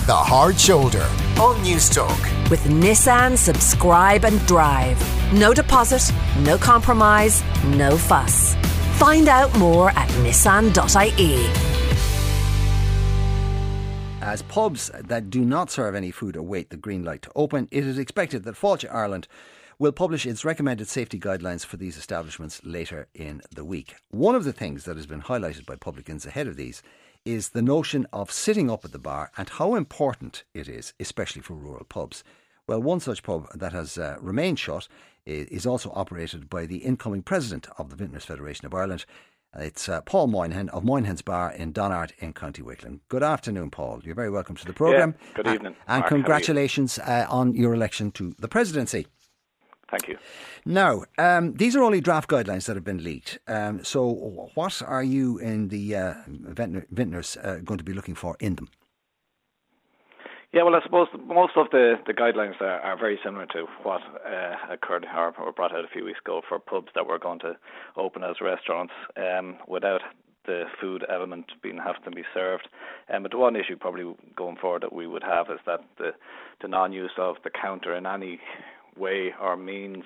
The Hard Shoulder on Newstalk. With Nissan Subscribe and Drive. No deposit, no compromise, no fuss. Find out more at nissan.ie. As pubs that do not serve any food await the green light to open, it is expected that Fáilte Ireland will publish its recommended safety guidelines for these establishments later in the week. One of the things that has been highlighted by publicans ahead of these is the notion of sitting up at the bar and how important it is, especially for rural pubs. Well, one such pub that has remained shut is also operated by the incoming president of the Vintners Federation of Ireland. It's Paul Moynihan of Moynihan's Bar in Donard in County Wicklow. Good afternoon, Paul. You're very welcome to the programme. Yeah, good evening. And Mark, congratulations on your election to the presidency. Thank you. Now, these are only draft guidelines that have been leaked. So what are you in the Vintners going to be looking for in them? Yeah, well, I suppose most of the guidelines are very similar to what occurred or brought out a few weeks ago for pubs that were going to open as restaurants without the food element having to be served. But the one issue probably going forward that we would have is that the non-use of the counter in any way or means.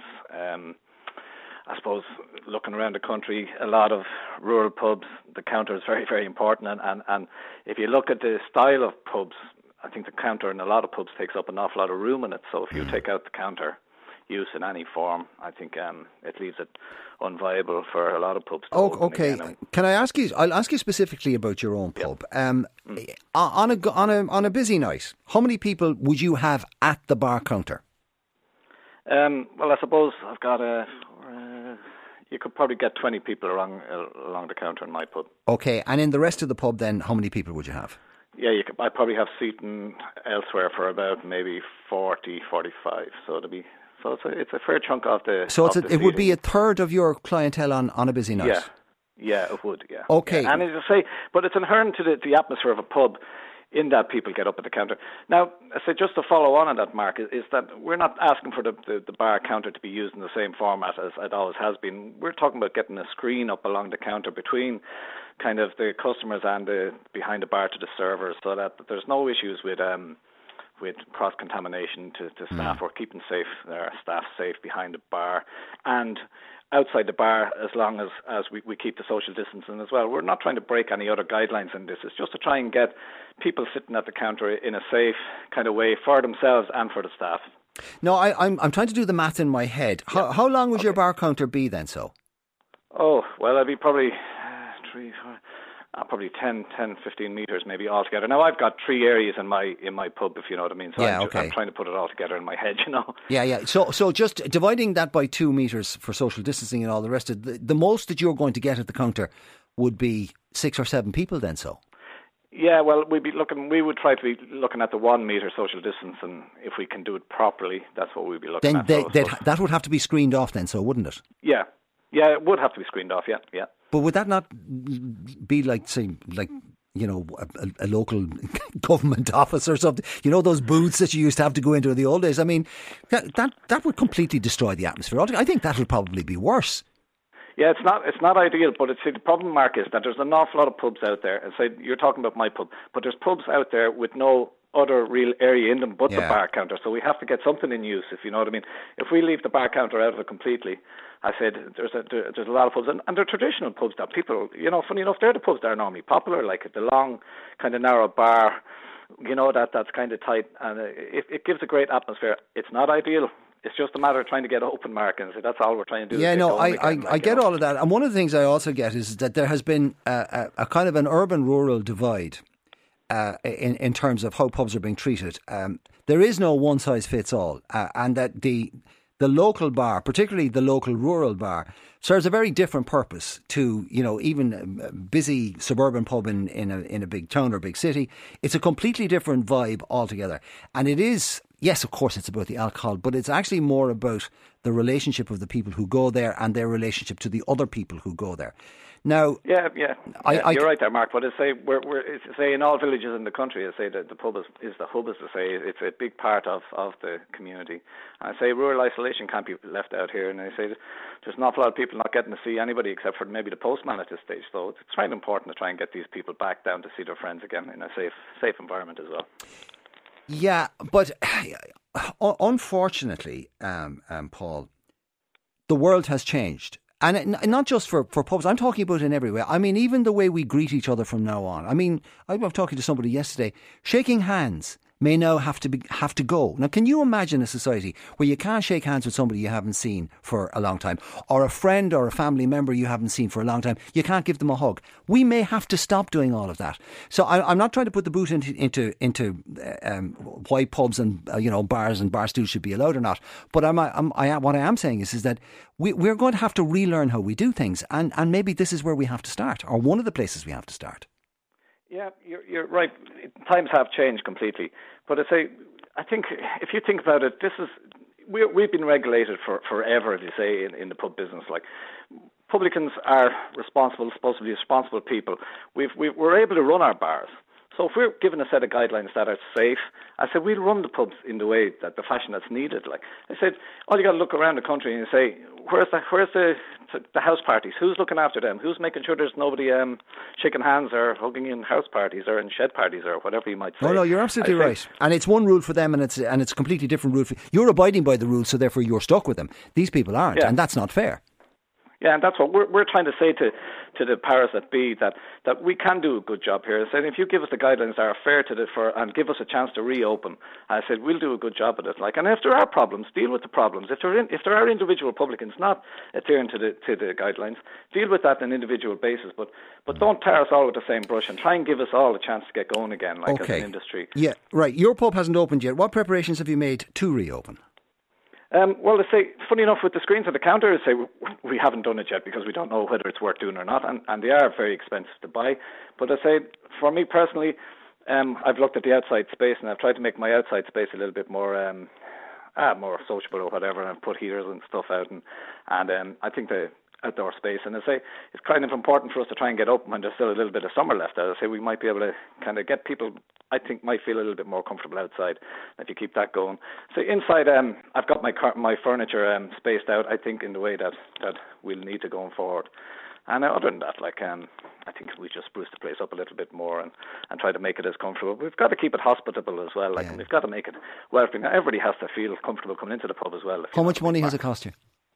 I suppose looking around the country, a lot of rural pubs, the counter is very, very important. And if you look at the style of pubs, I think the counter in a lot of pubs takes up an awful lot of room in it. So if you take out the counter use in any form, I think it leaves it unviable for a lot of pubs. Okay. Can I ask you? I'll ask you specifically about your own pub. On a busy night, how many people would you have at the bar counter? Well, I suppose I've got you could probably get 20 people along the counter in my pub. Okay, and in the rest of the pub, then, how many people would you have? Yeah, I probably have seating elsewhere for about maybe 40, 45. So it's a fair chunk of the. So it would be a third of your clientele on a busy night. Yeah, it would. Yeah. Okay. Yeah. And as I say, but it's inherent to the atmosphere of a pub, in that people get up at the counter. Now, I say just to follow on that, Mark, is that we're not asking for the bar counter to be used in the same format as it always has been. We're talking about getting a screen up along the counter between kind of the customers and behind the bar to the servers, so that there's no issues with cross-contamination to staff. We're keeping our staff safe behind the bar and outside the bar, as long as we keep the social distancing as well. We're not trying to break any other guidelines in this. It's just to try and get people sitting at the counter in a safe kind of way for themselves and for the staff. No, I'm trying to do the math in my head. How long would your bar counter be then, so? Oh, well, I'd be probably 10, 15 metres maybe altogether. Now, I've got 3 areas in my pub, if you know what I mean. So I'm trying to put it all together in my head, you know. Yeah. So just dividing that by 2 metres for social distancing and all the rest of it, the most that you're going to get at the counter would be 6 or 7 people then, so? Yeah, well, we would try to be looking at the 1 metre social distance, and if we can do it properly, that's what we'd be looking at. That would have to be screened off then, so wouldn't it? Yeah, it would have to be screened off, yeah. But would that not be like a local government office or something? You know, those booths that you used to have to go into in the old days? I mean, that would completely destroy the atmosphere. I think that would probably be worse. Yeah, it's not ideal, but the problem, Mark, is that there's an awful lot of pubs out there. And say you're talking about my pub, but there's pubs out there with no other real area in them but the bar counter. So we have to get something in use, if you know what I mean. If we leave the bar counter out of it completely, I said there's a lot of pubs, and they're traditional pubs that people, you know, funny enough, they're the pubs that are normally popular, like the long, kind of narrow bar, you know, that's kind of tight, and it gives a great atmosphere. It's not ideal. It's just a matter of trying to get open, Mark, and that's all we're trying to do. Yeah, no, I get all of that. And one of the things I also get is that there has been a kind of an urban-rural divide in terms of how pubs are being treated. There is no one-size-fits-all, and that the local bar, particularly the local rural bar, serves a very different purpose to, you know, even a busy suburban pub in a big town or big city. It's a completely different vibe altogether. And it is, yes, of course, it's about the alcohol, but it's actually more about the relationship of the people who go there and their relationship to the other people who go there. Now, you're right there, Mark. But I say we're in all villages in the country. I say that the pub is the hub. As I say, it's a big part of the community. And I say rural isolation can't be left out here. And I say there's an awful lot of people not getting to see anybody except for maybe the postman at this stage. So it's quite important to try and get these people back down to see their friends again in a safe environment as well. Yeah, but unfortunately, Paul, the world has changed. And not just for pubs, I'm talking about in every way. I mean, even the way we greet each other from now on. I mean, I was talking to somebody yesterday. Shaking hands may now have to go. Now, can you imagine a society where you can't shake hands with somebody you haven't seen for a long time, or a friend or a family member you haven't seen for a long time? You can't give them a hug. We may have to stop doing all of that. So I'm not trying to put the boot into why pubs and bars and bar stools should be allowed or not. But what I am saying is that we're going to have to relearn how we do things, and maybe this is where we have to start, or one of the places we have to start. Yeah, you're right. Times have changed completely. But I think if you think about it, we've been regulated for forever, as you say, in the pub business. Like, publicans are supposed to be responsible people. We're able to run our bars. So if we're given a set of guidelines that are safe, I said we'll run the pubs in the way that the fashion that's needed. Like I said, all you got to look around the country and say, where's the house parties? Who's looking after them? Who's making sure there's nobody shaking hands or hugging in house parties or in shed parties or whatever you might say? No, you're absolutely right. And it's one rule for them, and it's a completely different rule for you. You're abiding by the rules, so therefore you're stuck with them. These people aren't, and that's not fair. Yeah, and that's what we're trying to say to the powers that be, that we can do a good job here. I said, if you give us the guidelines that are fair and give us a chance to reopen, I said we'll do a good job at it. Like, and if there are problems, deal with the problems. If there are individual publicans not adhering to the guidelines, deal with that on an individual basis. But don't tar us all with the same brush, and try and give us all a chance to get going again, as an industry. Yeah, right. Your pub hasn't opened yet. What preparations have you made to reopen? Well, I say, funny enough, with the screens at the counter, I say we haven't done it yet because we don't know whether it's worth doing or not, and they are very expensive to buy. But I say, for me personally, I've looked at the outside space, and I've tried to make my outside space a little bit more sociable or whatever, and I've put heaters and stuff out, and I think the outdoor space, and I say it's kind of important for us to try and get open when there's still a little bit of summer left out. I say we might be able to kind of get people, I think, might feel a little bit more comfortable outside if you keep that going. So inside, I've got my furniture spaced out, I think, in the way that we'll need to going forward. And other than that, I think we just spruce the place up a little bit more and try to make it as comfortable. We've got to keep it hospitable as well. And we've got to make it welcoming. Everybody has to feel comfortable coming into the pub as well. How much money has it cost you?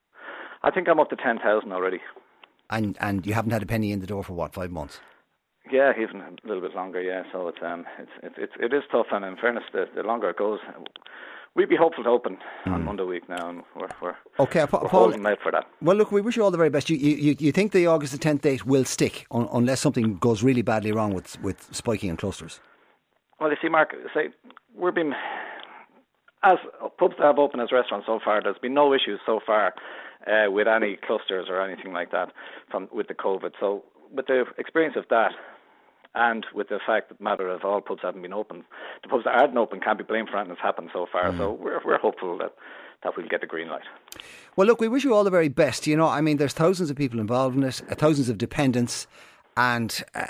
I think I'm up to 10,000 already. And you haven't had a penny in the door for 5 months? Yeah, even a little bit longer. Yeah, so it is tough. And in fairness, the longer it goes, we'd be hopeful to open on Monday week now, and we're holding out for that. Well, look, we wish you all the very best. You think the August the 10th date will stick unless something goes really badly wrong with spiking and clusters? Well, you see, Mark, we've been, as pubs that have opened as restaurants so far, there's been no issues so far with any clusters or anything like that with the COVID. So with the experience of that, and with the fact that matter of all pubs haven't been open, the pubs that aren't open can't be blamed for anything that's happened so far. So we're hopeful that we'll get the green light. Well, look, we wish you all the very best. I mean, there's thousands of people involved in it, thousands of dependents. And,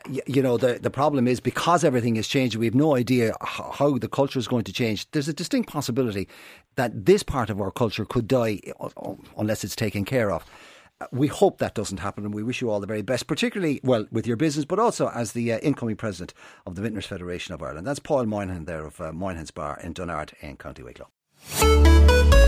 the problem is, because everything is changing, we have no idea how the culture is going to change. There's a distinct possibility that this part of our culture could die unless it's taken care of. We hope that doesn't happen, and we wish you all the very best, particularly, well, with your business, but also as the incoming president of the Vintners Federation of Ireland. That's Paul Moynihan there of Moynihan's Bar in Dunnard in County Wicklow.